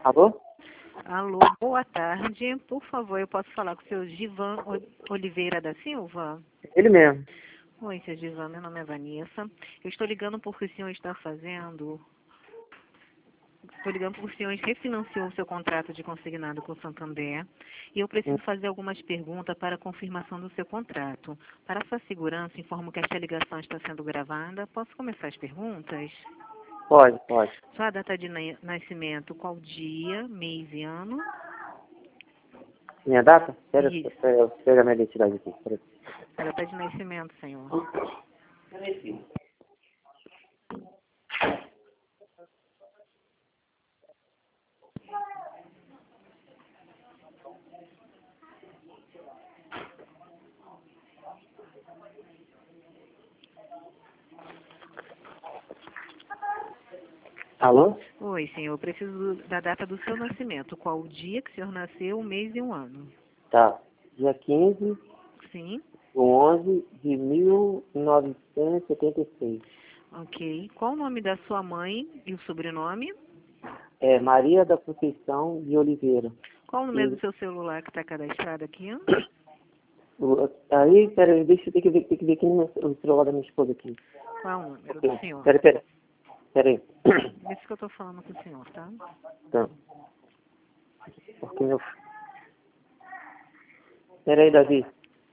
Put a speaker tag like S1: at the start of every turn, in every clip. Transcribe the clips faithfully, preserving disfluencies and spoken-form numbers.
S1: Alô?
S2: Alô, boa tarde. Por favor, eu posso falar com o seu Givan Oliveira da Silva?
S1: Ele mesmo.
S2: Oi, seu Givan, meu nome é Vanessa. Eu estou ligando porque o senhor está fazendo... Estou ligando porque o senhor refinanciou o seu contrato de consignado com o Santander e eu preciso fazer algumas perguntas para a confirmação do seu contrato. Para sua segurança, informo que esta ligação está sendo gravada. Posso começar as perguntas?
S1: Pode, pode.
S2: Sua data de na- nascimento, qual dia, mês e ano?
S1: Minha data? Pera,
S2: Isso.
S1: pera, eu pego a minha identidade aqui. Pera.
S2: A data de nascimento, senhor.
S1: Alô?
S2: Oi, senhor. Eu preciso da data do seu nascimento. Qual o dia que o senhor nasceu, o mês e o ano?
S1: Tá. Dia quinze
S2: Sim.
S1: do onze de mil novecentos e setenta e seis.
S2: Ok. Qual o nome da sua mãe e o sobrenome?
S1: É Maria da Conceição de Oliveira.
S2: Qual o número
S1: E,
S2: do seu celular que está cadastrado aqui?
S1: o- aí, pera, deixa eu ter que ver, tem que ver aqui no no celular da minha esposa aqui.
S2: Qual o número
S1: Ok.
S2: do senhor?
S1: Pera, pera. Pera aí.
S2: Isso que eu estou falando com o senhor, tá?
S1: Tá. Porque meu... Pera aí, Davi.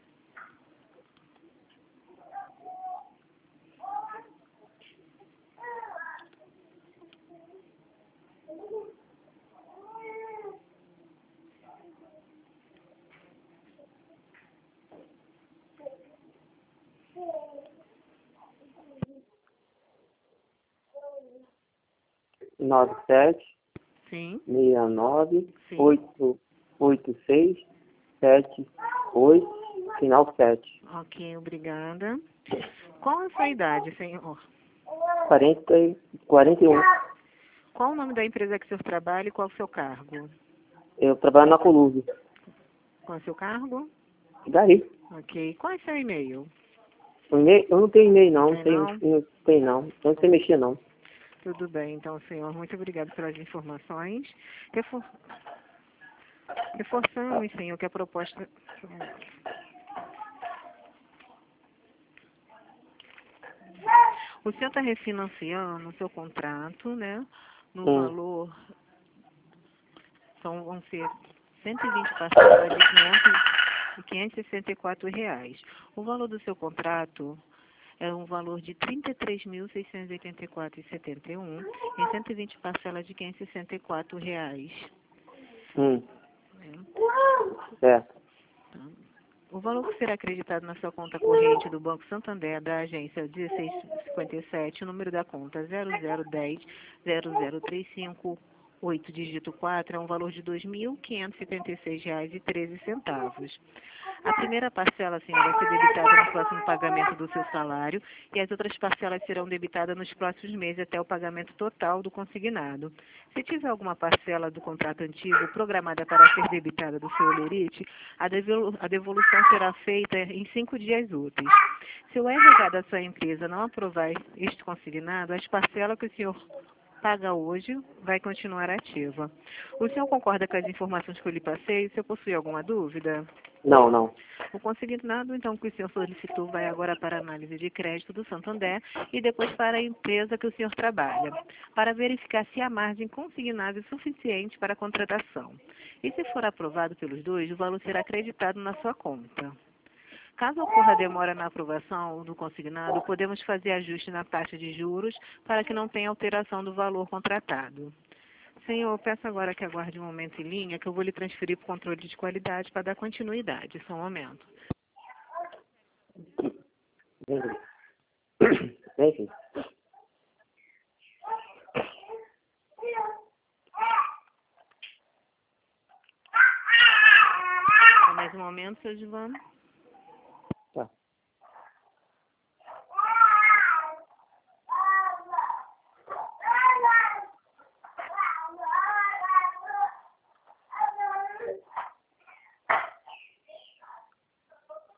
S1: nove sete
S2: Sim.
S1: seis nove
S2: Sim.
S1: oito oito seis sete oito final sete.
S2: Ok, obrigada. Qual a sua idade, senhor?
S1: quarenta e quarenta e um.
S2: Qual o nome da empresa que o senhor trabalha e qual o seu cargo?
S1: Eu trabalho na Colúmbia.
S2: Qual é o seu cargo?
S1: E daí?
S2: Ok. Qual é o seu e-mail?
S1: O e-mail- Eu não tenho e-mail, não. Não
S2: Tem
S1: tenho,
S2: não?
S1: não tenho, não. Eu não sei mexer, não.
S2: Tudo bem, então, senhor. Muito obrigado pelas informações. Refor... Reforçamos, senhor, que a proposta... O senhor está refinanciando o seu contrato, né? No
S1: Hum.
S2: valor... São, vão ser cento e vinte parcelas de quinhentos e sessenta e quatro reais. O valor do seu contrato é um valor de trinta e três mil seiscentos e oitenta e quatro reais e setenta e um em cento e vinte parcelas de quinhentos e sessenta e quatro reais.
S1: Hum.
S2: Né?
S1: Certo.
S2: Tá? O valor que será acreditado na sua conta corrente do Banco Santander, da agência dezesseis cinquenta e sete, o número da conta zero zero um zero zero zero três cinco oito, dígito quatro, é um valor de dois mil quinhentos e setenta e seis reais e treze centavos. A primeira parcela, senhor, vai ser debitada no próximo pagamento do seu salário e as outras parcelas serão debitadas nos próximos meses até o pagamento total do consignado. Se tiver alguma parcela do contrato antigo programada para ser debitada do seu holerite, a devolu- a devolução será feita em cinco dias úteis. Se o R H da sua empresa não aprovar este consignado, as parcelas que o senhor paga hoje vai continuar ativa. O senhor concorda com as informações que eu lhe passei? O senhor possui alguma dúvida?
S1: Não, não.
S2: O consignado, então, que o senhor solicitou vai agora para a análise de crédito do Santander e depois para a empresa que o senhor trabalha, para verificar se há margem consignada suficiente para a contratação. E se for aprovado pelos dois, o valor será acreditado na sua conta. Caso ocorra demora na aprovação do consignado, podemos fazer ajuste na taxa de juros para que não tenha alteração do valor contratado. Senhor, eu peço agora que aguarde um momento em linha, que eu vou lhe transferir para o controle de qualidade para dar continuidade. Só um momento.
S1: Vem, vem, filho.
S2: Só mais um momento, seu Givan.
S1: Tá.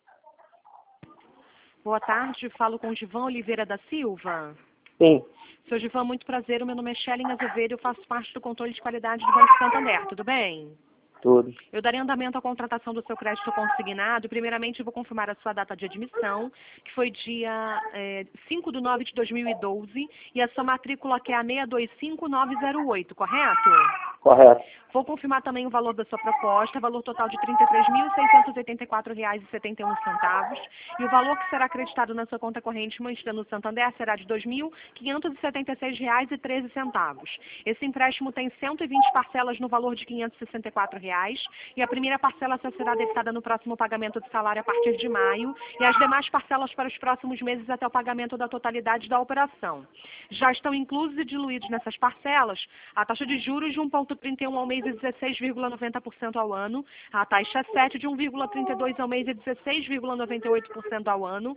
S2: Boa tarde, falo com o Givan Oliveira da Silva.
S1: Sim.
S3: Seu Givan, muito prazer. O meu nome é Shelley Azevedo. Eu faço parte do controle de qualidade do Banco Santander. Tudo bem?
S1: Tudo.
S3: Eu darei andamento à contratação do seu crédito consignado. Primeiramente, eu vou confirmar a sua data de admissão, que foi dia é, cinco de nove de dois mil e doze, e a sua matrícula, que é a seis dois cinco nove zero oito, correto?
S1: Correto.
S3: Vou confirmar também o valor da sua proposta, valor total de trinta e três mil seiscentos e oitenta e quatro reais e setenta e um centavos, e o valor que será acreditado na sua conta corrente mantida no Santander será de dois mil quinhentos e setenta e seis reais e treze centavos. Esse empréstimo tem cento e vinte parcelas no valor de quinhentos e sessenta e quatro reais, e a primeira parcela só será debitada no próximo pagamento de salário a partir de maio, e as demais parcelas para os próximos meses até o pagamento da totalidade da operação. Já estão inclusos e diluídos nessas parcelas a taxa de juros de um vírgula trinta e um ao mês e dezesseis vírgula noventa por cento ao ano, a taxa sete de um vírgula trinta e dois ao mês e dezesseis vírgula noventa e oito por cento ao ano.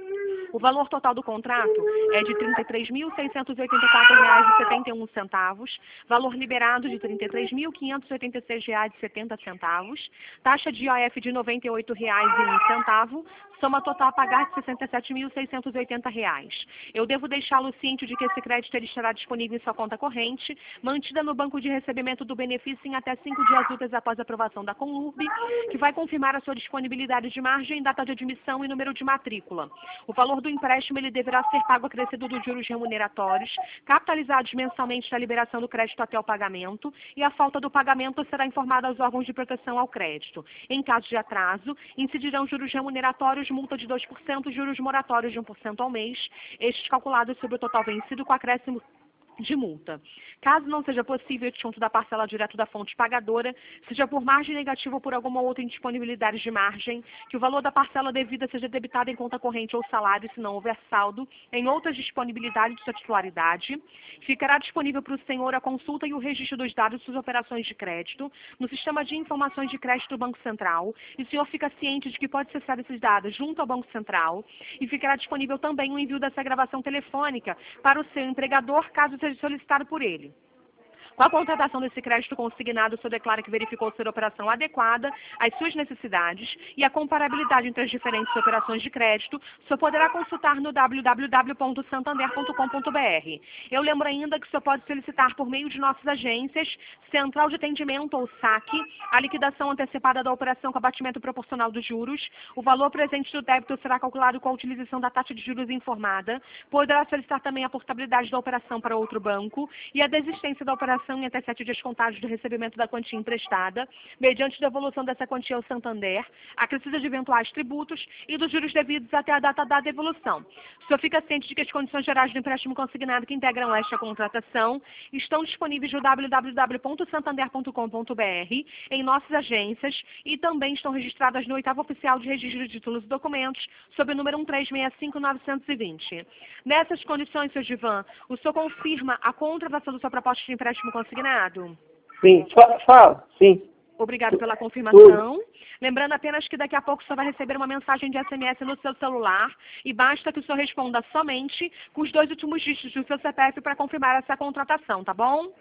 S3: O valor total do contrato é de trinta e três mil seiscentos e oitenta e quatro reais e setenta e um centavos, valor liberado de trinta e três mil quinhentos e oitenta e seis reais e setenta centavos, taxa de I O F de noventa e oito reais e um centavo, soma total a pagar de sessenta e sete mil seiscentos e oitenta reais. Eu devo deixá-lo ciente de que esse crédito ele estará disponível em sua conta corrente, mantida no banco de recebimento do benefício em até cinco dias úteis após a aprovação da Conurb, que vai confirmar a sua disponibilidade de margem, data de admissão e número de matrícula. O valor do empréstimo ele deverá ser pago acrescido dos juros remuneratórios, capitalizados mensalmente na liberação do crédito até o pagamento, e a falta do pagamento será informada aos órgãos de proteção ao crédito. Em caso de atraso, incidirão juros remuneratórios, multa de dois por cento, juros moratórios de um por cento ao mês, estes calculados sobre o total vencido com acréscimo de multa. Caso não seja possível o desconto da parcela direto da fonte pagadora, seja por margem negativa ou por alguma outra indisponibilidade de margem, que o valor da parcela devida seja debitado em conta corrente ou salário, se não houver saldo, em outras disponibilidades de sua titularidade, ficará disponível para o senhor a consulta e o registro dos dados de suas operações de crédito no Sistema de Informações de Crédito do Banco Central, e o senhor fica ciente de que pode acessar esses dados junto ao Banco Central, e ficará disponível também o envio dessa gravação telefônica para o seu empregador, caso seja solicitado por ele. Com a contratação desse crédito consignado, o senhor declara que verificou ser operação adequada às suas necessidades e a comparabilidade entre as diferentes operações de crédito, o senhor poderá consultar no w w w ponto santander ponto com ponto b r. Eu lembro ainda que o senhor pode solicitar por meio de nossas agências, Central de Atendimento ou saque, a liquidação antecipada da operação com abatimento proporcional dos juros. O valor presente do débito será calculado com a utilização da taxa de juros informada. Poderá solicitar também a portabilidade da operação para outro banco e a desistência da operação em até sete dias contados do recebimento da quantia emprestada, mediante devolução dessa quantia ao Santander, acrescida de eventuais tributos e dos juros devidos até a data da devolução. O senhor fica ciente de que as condições gerais do empréstimo consignado que integram esta contratação estão disponíveis no w w w ponto santander ponto com ponto b r, em nossas agências, e também estão registradas no oitavo oficial de registro de títulos e documentos, sob o número um três seis cinco nove dois zero. Nessas condições, seu Givan, o senhor confirma a contratação da sua proposta de empréstimo consignado?
S1: Sim, fa- fala, sim.
S3: Obrigado pela confirmação. Lembrando apenas que daqui a pouco o senhor vai receber uma mensagem de S M S no seu celular e basta que o senhor responda somente com os dois últimos dígitos do seu C P F para confirmar essa contratação, tá bom?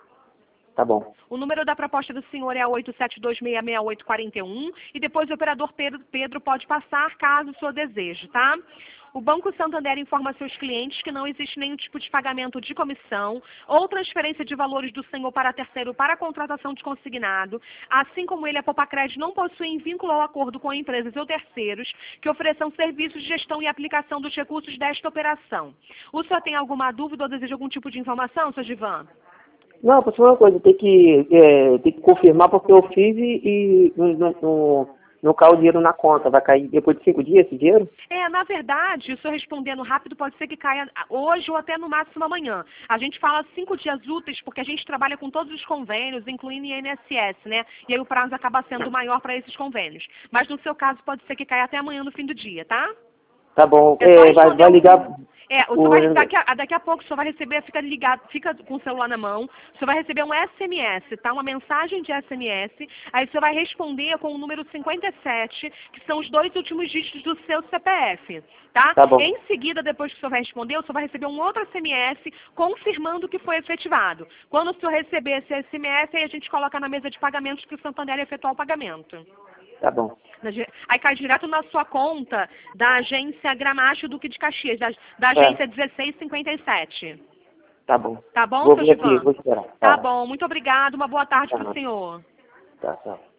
S1: Tá bom.
S3: O número da proposta do senhor é oito sete dois seis seis oito quatro um e depois o operador Pedro, Pedro pode passar caso o senhor deseje, tá? O Banco Santander informa a seus clientes que não existe nenhum tipo de pagamento de comissão ou transferência de valores do senhor para terceiro para a contratação de consignado, assim como ele, a Popacred, não possuem vínculo ou acordo com empresas ou terceiros que ofereçam serviços de gestão e aplicação dos recursos desta operação. O senhor tem alguma dúvida ou deseja algum tipo de informação, seu Givan?
S1: Não, para uma coisa, tem que, é, tem que confirmar porque eu fiz e, e não, não, não, não caiu o dinheiro na conta. Vai cair depois de cinco dias esse dinheiro?
S3: É, na verdade, o senhor respondendo rápido pode ser que caia hoje ou até no máximo amanhã. A gente fala cinco dias úteis porque a gente trabalha com todos os convênios, incluindo I N S S, né? E aí o prazo acaba sendo maior para esses convênios. Mas no seu caso pode ser que caia até amanhã no fim do dia, tá?
S1: Tá bom.
S3: É só
S1: É, vai, vai
S3: responder
S1: ligar...
S3: um- É, o senhor vai, daqui, a, daqui a pouco o senhor vai receber, fica ligado, fica com o celular na mão, o senhor vai receber um S M S, tá? Uma mensagem de S M S, aí você vai responder com o número cinquenta e sete, que são os dois últimos dígitos do seu C P F, tá?
S1: Tá bom.
S3: Em seguida, depois que o senhor vai responder, o senhor vai receber um outro S M S confirmando que foi efetivado. Quando o senhor receber esse S M S, aí a gente coloca na mesa de pagamentos que o Santander efetuar o pagamento.
S1: Tá bom.
S3: Aí cai direto na sua conta da agência Gramacho Duque de Caxias, da, da agência
S1: É.
S3: dezesseis cinquenta e sete.
S1: Tá bom.
S3: Tá bom,
S1: Vou
S3: seu
S1: vir aqui,
S3: Givan?
S1: vou esperar.
S3: Tá bom, muito obrigado. Uma boa tarde
S1: Tá.
S3: para o senhor.
S1: Tá, tá.